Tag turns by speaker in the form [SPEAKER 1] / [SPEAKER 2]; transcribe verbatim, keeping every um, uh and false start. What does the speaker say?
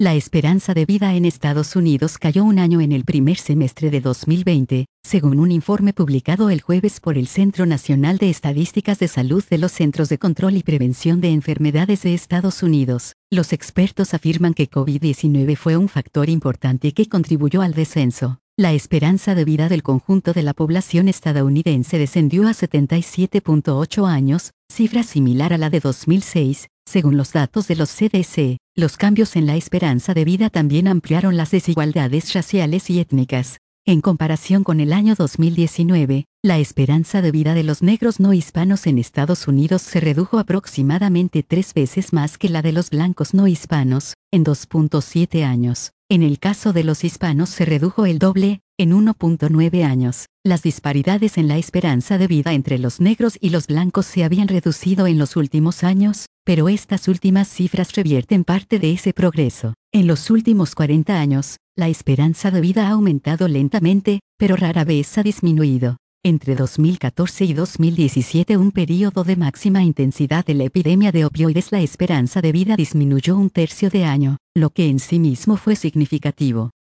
[SPEAKER 1] La esperanza de vida en Estados Unidos cayó un año en el primer semestre de dos mil veinte, según un informe publicado el jueves por el Centro Nacional de Estadísticas de Salud de los Centros de Control y Prevención de Enfermedades de Estados Unidos. Los expertos afirman que COVID diecinueve fue un factor importante que contribuyó al descenso. La esperanza de vida del conjunto de la población estadounidense descendió a setenta y siete punto ocho años, cifra similar a la de dos mil seis, según los datos de los C D C. Los cambios en la esperanza de vida también ampliaron las desigualdades raciales y étnicas. En comparación con el año dos mil diecinueve, la esperanza de vida de los negros no hispanos en Estados Unidos se redujo aproximadamente tres veces más que la de los blancos no hispanos, en dos punto siete años. En el caso de los hispanos se redujo el doble, en uno punto nueve años. Las disparidades en la esperanza de vida entre los negros y los blancos se habían reducido en los últimos años, pero estas últimas cifras revierten parte de ese progreso. En los últimos cuarenta años, la esperanza de vida ha aumentado lentamente, pero rara vez ha disminuido. Entre dos mil catorce y dos mil diecisiete, un período de máxima intensidad de la epidemia de opioides, la esperanza de vida disminuyó un tercio de año, lo que en sí mismo fue significativo.